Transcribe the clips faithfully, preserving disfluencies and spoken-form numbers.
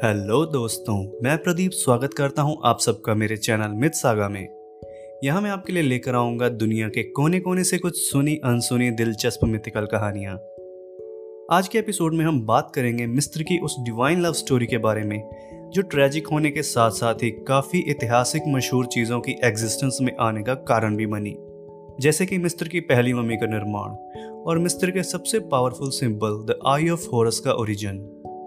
Hello दोस्तों, मैं प्रदीप स्वागत करता हूं आप सबका मेरे चैनल मिथ सागा में। यहां मैं आपके लिए लेकर आऊंगा दुनिया के कोने कोने से कुछ सुनी अनसुनी दिलचस्प मिथिकल कहानियां। आज के एपिसोड में हम बात करेंगे मिस्र की उस डिवाइन लव स्टोरी के बारे में जो ट्रेजिक होने के साथ साथ ही काफ़ी ऐतिहासिक मशहूर चीज़ों की एग्जिस्टेंस में आने का कारण भी बनी, जैसे कि मिस्र की पहली मम्मी का निर्माण और मिस्र के सबसे powerful symbol the eye of Horus का ओरिजिन।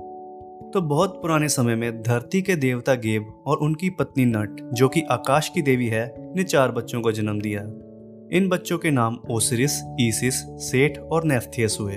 तो बहुत पुराने समय में धरती के देवता गेब और उनकी पत्नी नट, जो कि आकाश की देवी है, ने चार बच्चों को जन्म दिया। इन बच्चों के नाम ओसिरिस, ईसिस, सेठ और नेफ्थियस हुए।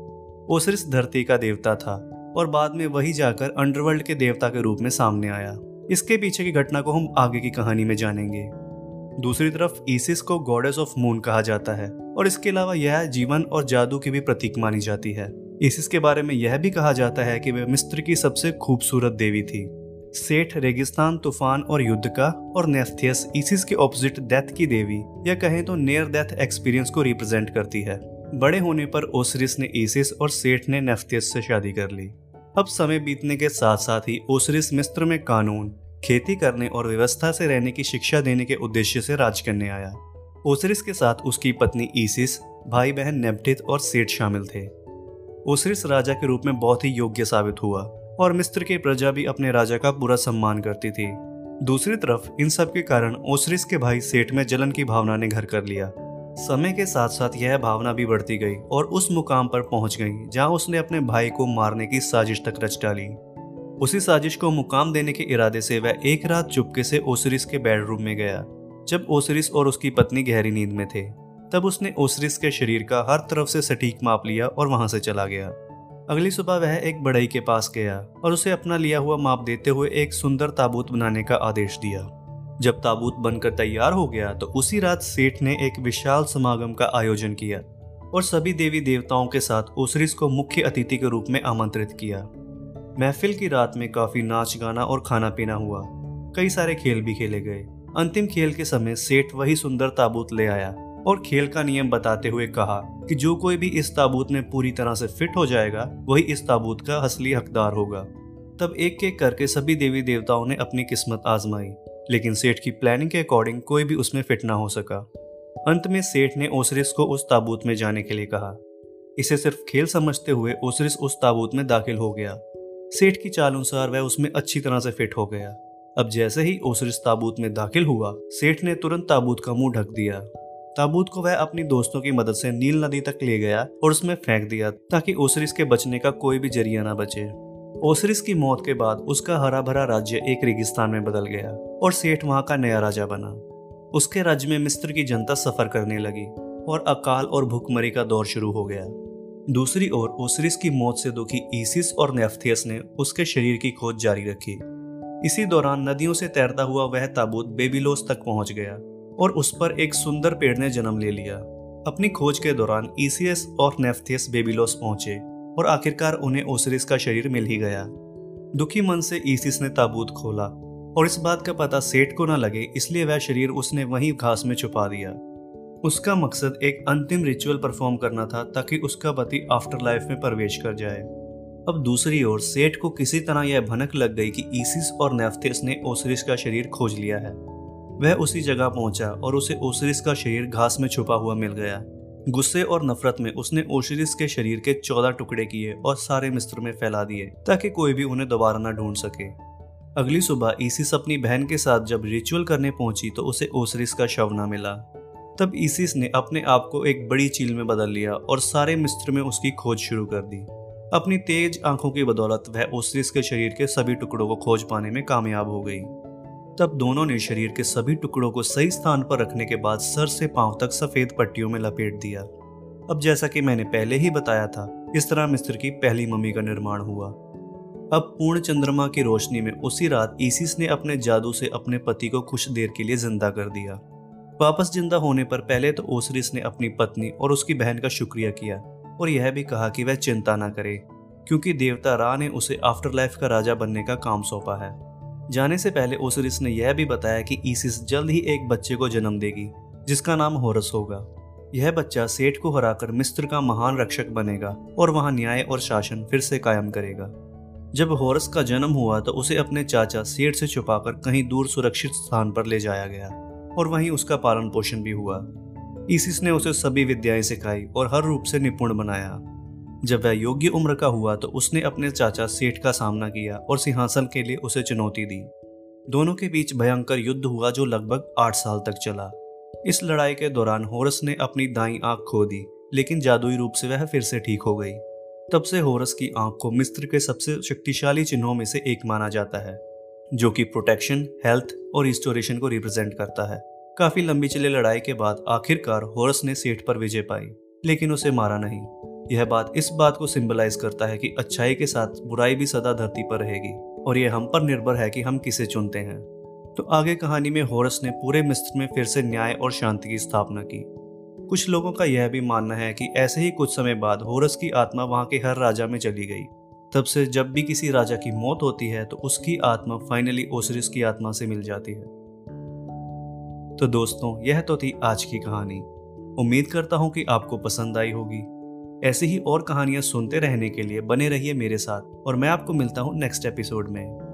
ओसिरिस धरती का देवता था और बाद में वही जाकर अंडरवर्ल्ड के देवता के रूप में सामने आया। इसके पीछे की घटना को हम आगे की कहानी में जानेंगे। दूसरी तरफ ईसिस को गॉडेस ऑफ मून कहा जाता है और इसके अलावा यह जीवन और जादू की भी प्रतीक मानी जाती है। ईसिस के बारे में यह भी कहा जाता है कि वह मिस्र की सबसे खूबसूरत देवी थी। सेठ रेगिस्तान, तूफान और युद्ध का, और नेफ्थियस ईसिस के ऑपोजिट डेथ की देवी या कहें तो नियर डेथ एक्सपीरियंस को रिप्रेजेंट करती है। बड़े होने पर ओसिरिस ने ईसिस और सेठ ने नेफ्थियस से शादी कर ली। अब समय बीतने के साथ साथ ही ओसिरिस मिस्र में कानून, खेती करने और व्यवस्था से रहने की शिक्षा देने के उद्देश्य से राज करने आया। ओसिरिस के साथ उसकी पत्नी ईसिस, भाई बहन नेब्टिथ और सेठ शामिल थे। ओसिरिस राजा के रूप में बहुत ही योग्य साबित हुआ और मिस्र की प्रजा भी अपने राजा का पूरा सम्मान करती थी। दूसरी तरफ इन सब के कारण ओसिरिस के भाई सेठ में जलन की भावना ने घर कर लिया। समय के साथ साथ यह भावना भी बढ़ती गई और उस मुकाम पर पहुंच गई जहां उसने अपने भाई को मारने की साजिश तक रच डाली। उसी साजिश को मुकाम देने के इरादे से वह एक रात चुपके से ओसिरिस के बेडरूम में गया। जब ओसिरिस और उसकी पत्नी गहरी नींद में थे, तब उसने ओसिरिस के शरीर का हर तरफ से सटीक माप लिया और वहां से चला गया। अगली सुबह वह एक बढ़ई के पास गया और उसे अपना लिया हुआ माप देते हुए एक सुंदर ताबूत बनाने का आदेश दिया। जब ताबूत बनकर तैयार हो गया तो उसी रात सेठ ने एक विशाल समागम का आयोजन किया और सभी देवी देवताओं के साथ ओसिरिस को मुख्य अतिथि के रूप में आमंत्रित किया। महफिल की रात में काफी नाच गाना और खाना पीना हुआ। कई सारे खेल भी खेले गए। अंतिम खेल के समय सेठ वही सुंदर ताबूत ले आया और खेल का नियम बताते हुए कहा कि जो कोई भी इस ताबूत में पूरी तरह से फिट हो जाएगा वही इस ताबूत का असली हकदार होगा। तब एक एक करके सभी देवी देवताओं ने अपनी किस्मत आजमाई, लेकिन सेठ की प्लानिंग के अकॉर्डिंग कोई भी उसमें फिट ना हो सका। अंत में सेठ ने ओसिरिस को उस ताबूत में जाने के लिए कहा। इसे सिर्फ खेल समझते हुए ओसिरिस उस ताबूत में दाखिल हो गया। सेठ की चाल अनुसार वह उसमें अच्छी तरह से फिट हो गया। अब जैसे ही ओसिरिस ताबूत में दाखिल हुआ, सेठ ने तुरंत ताबूत का मुंह ढक दिया। ताबूत को वह अपनी दोस्तों की मदद से नील नदी तक ले गया और उसमें फेंक दिया ताकि ओसिरिस के बचने का कोई भी जरिया ना बचे। ओसिरिस की मौत के बाद उसका हरा भरा राज्य एक रेगिस्तान में बदल गया और सेठ वहां का नया राजा बना। उसके राज्य में मिस्र की जनता सफर करने लगी और अकाल और भूखमरी का दौर शुरू हो गया। दूसरी ओर ओसिरिस की मौत से दुखी ईसिस और नेफ्थियस ने उसके शरीर की खोज जारी रखी। इसी दौरान नदियों से तैरता हुआ वह ताबूत बेबीलोस तक पहुंच गया और उस पर एक सुंदर पेड़ ने जन्म ले लिया। अपनी खोज के दौरान ईसियस और नेफ्थियस बेबीलोस पहुंचे और आखिरकार उन्हें ओसिरिस का शरीर मिल ही गया। दुखी मन से ईसिस ने ताबूत खोला और इस बात का पता सेठ को न लगे, इसलिए वह शरीर उसने वहीं घास में छुपा दिया। उसका मकसद एक अंतिम रिचुअल परफॉर्म करना था ताकि उसका पति आफ्टर लाइफ में प्रवेश कर जाए। अब दूसरी ओर सेठ को किसी तरह यह भनक लग गई कि ईसिस और नेफ्थियस ने ओसिरिस का शरीर खोज लिया है। वह उसी जगह पहुंचा और उसे ओसिरिस का शरीर घास में छुपा हुआ मिल गया। गुस्से और नफरत में उसने ओसिरिस के शरीर के चौदह टुकड़े किए और सारे मिस्र में फैला दिए ताकि कोई भी उन्हें दोबारा न ढूंढ सके। अगली सुबह ईसिस अपनी बहन के साथ जब रिचुअल करने पहुंची तो उसे ओसिरिस का शव न मिला। तब ईसिस ने अपने आप को एक बड़ी चील में बदल लिया और सारे मिस्र में उसकी खोज शुरू कर दी। अपनी तेज आंखों की बदौलत वह ओसिरिस के शरीर के सभी टुकड़ों को खोज पाने में कामयाब हो गई। तब दोनों ने शरीर के सभी टुकड़ों को सही स्थान पर रखने के बाद सर से पांव तक सफेद पट्टियों में लपेट दिया। अब जैसा कि मैंने पहले ही बताया था, इस तरह मिस्र की पहली मम्मी का निर्माण हुआ। अब पूर्ण चंद्रमा की रोशनी में उसी रात ईसिस ने अपने जादू से अपने पति को कुछ देर के लिए जिंदा कर दिया। वापस जिंदा होने पर पहले तो ओसिरिस ने अपनी पत्नी और उसकी बहन का शुक्रिया किया और यह भी कहा कि वह चिंता न करे, क्योंकि देवता रा ने उसे आफ्टर लाइफ का राजा बनने का काम सौंपा है। जाने से पहले ओसिरिस ने यह भी बताया कि ईसिस जल्द ही एक बच्चे को जन्म देगी जिसका नाम हॉरस होगा। यह बच्चा सेठ को हराकर मिस्र का महान रक्षक बनेगा और वहां न्याय और शासन फिर से कायम करेगा। जब होरस का जन्म हुआ तो उसे अपने चाचा सेठ से छुपाकर कहीं दूर सुरक्षित स्थान पर ले जाया गया और वहीं उसका पालन पोषण भी हुआ। ईसिस ने उसे सभी विद्याएं सिखाई और हर रूप से निपुण बनाया। जब वह योग्य उम्र का हुआ तो उसने अपने चाचा सेठ का सामना किया और सिंहासन के लिए उसे चुनौती दी। दोनों के बीच भयंकर युद्ध हुआ जो लगभग आठ साल तक चला। इस लड़ाई के दौरान होरस ने अपनी दाईं आंख खो दी, लेकिन जादुई रूप से वह फिर से ठीक हो गई। तब से होरस की आंख को मिस्र के सबसे शक्तिशाली चिन्हों में से एक माना जाता है, जो कि प्रोटेक्शन, हेल्थ और रिस्टोरेशन को रिप्रेजेंट करता है। काफी लंबी चली लड़ाई के बाद आखिरकार होरस ने सेठ पर विजय पाई, लेकिन उसे मारा नहीं। यह बात इस बात को सिंबलाइज करता है कि अच्छाई के साथ बुराई भी सदा धरती पर रहेगी और यह हम पर निर्भर है कि हम किसे चुनते हैं। तो आगे कहानी में होरस ने पूरे मिस्र में फिर से न्याय और शांति की स्थापना की। कुछ लोगों का यह भी मानना है कि ऐसे ही कुछ समय बाद होरस की आत्मा वहां के हर राजा में चली गई। तब से जब भी किसी राजा की मौत होती है तो उसकी आत्मा फाइनली ओसिरिस की आत्मा से मिल जाती है। तो दोस्तों, यह तो थी आज की कहानी। उम्मीद करता हूँ कि आपको पसंद आई होगी। ऐसी ही और कहानियां सुनते रहने के लिए बने रहिए मेरे साथ और मैं आपको मिलता हूँ नेक्स्ट एपिसोड में।